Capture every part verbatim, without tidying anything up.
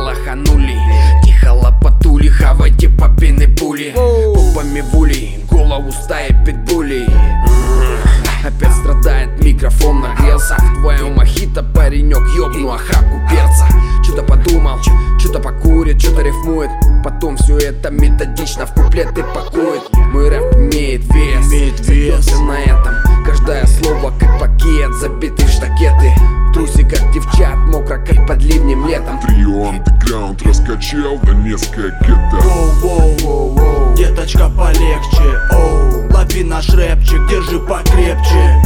лоханули. Тихо лопатули, хавайте папины пули. Попами в улей, голову стаи питбулей. Опять страдает микрофон, нагрелся. В твоем мохито паренек ёбну охапку перца. Чё-то подумал, чё-то покурит, чё-то рифмует. Потом все это методично в куплеты пакует. Мой рэп имеет вес, имеет вес. на этом каждое слово как пакет, забитый в штакеты. В трусиках девчат, мокро как под ливнем летом. Трио андеграунд раскачал донецкое гетто. Воу-воу-воу-воу, деточка полегче, оу. Лови наш рэпчик, держи покрепче.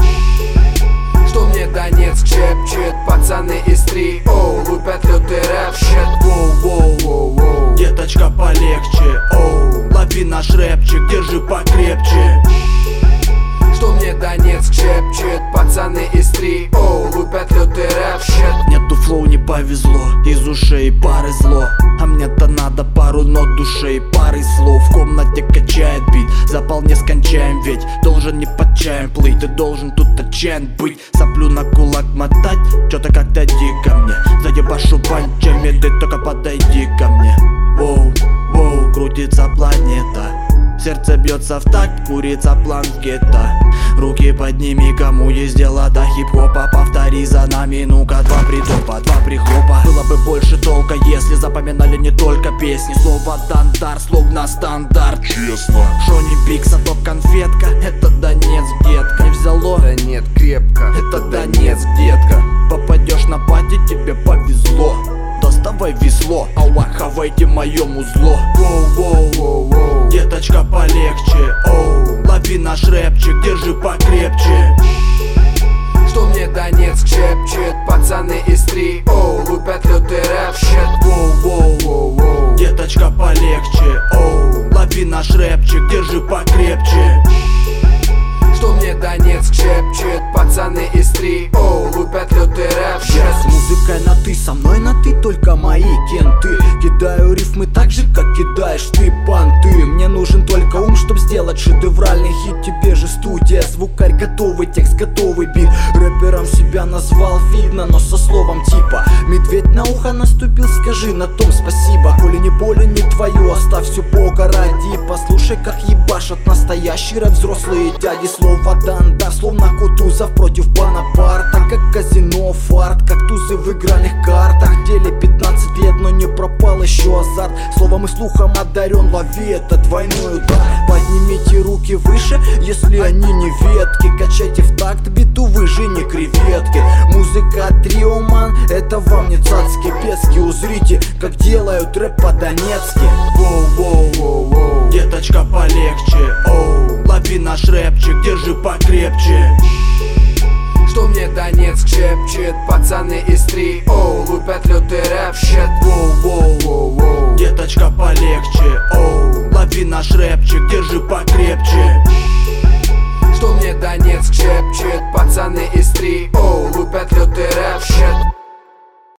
Что мне Донецк шепчет, пацаны из три о лупят лютый рэп-щит. Воу-воу-воу-воу, деточка полегче, оу. Лови наш рэпчик, держи покрепче. Что мне Донецк шепчет, пацаны из три о лупят лютый рэп-щит. Нету флоу, не повезло, из ушей пары зло. А мне-то надо пару нот души и пары слов. В комнате качает бит, запал не скончаем, ведь должен не под чаем плыть. Ты должен тут отчаян быть, соплю на кулак мотать. Чё-то как-то дико мне, заебашу панчами, ты только подойди ко мне. Воу, воу, крутится планета, сердце бьется в такт, курица план в гетто. Руки подними, кому есть дело до хип-хопа. Повтори за нами, ну-ка, два притопа, два прихлопа. Было бы больше толка, если запоминали не только песни. Слово тандар, словно стандарт. Честно, Шони Бикса, топ-конфетка. Это Донецк, детка. Не взяло? Да нет, крепко. Это Донецк, детка. Попадешь на пати, тебе повезло. Доставай весло, ауа, хавайте моему зло. Воу-воу-воу-воу, деточка полегче, оу. Лови наш рэпчик, держи покрепче. Что мне Донецк шепчет, пацаны из три о лупят лютый рэп-щит. Воу-воу-воу-воу, деточка полегче, оу. Лови наш рэпчик, держи покрепче. Что мне Донецк шепчет, пацаны из три о лупят лютый рэп-щит. Я с музыкой на ты, со мной на ты, только мои кенты. Кидаю рифмы так же, как кидаешь ты понты. Мне нужен только ум, чтоб сделать шедевральный хит. Тебе же студия, звукарь готовый, текст готовый бит. Рэпером себя назвал, видно, но со словом типа. Медведь на ухо наступил, скажи на том спасибо. Коли не боли, не твое, оставь все бога ради. Послушай, как ебашат настоящий рэп взрослые дяди. Слово тандар, словно Кутузов против Бонапарта. Как казино, фарт, как тузы в игральных картах. Деле пятнадцать лет, но не пропал еще азарт. Словом и слухом одарен, лови это двойной удар. Поднимите руки выше, если они не ветки. Качайте в такт биту, вы же не креветки. Музыка трио, ман, это вам не цацки пески. Узрите, как делают рэп по-донецки. Воу-воу-воу-воу, деточка полегче, оу. Лови наш рэпчик, держи покрепче. Что мне Донецк шепчет, пацаны из три о лупят лютый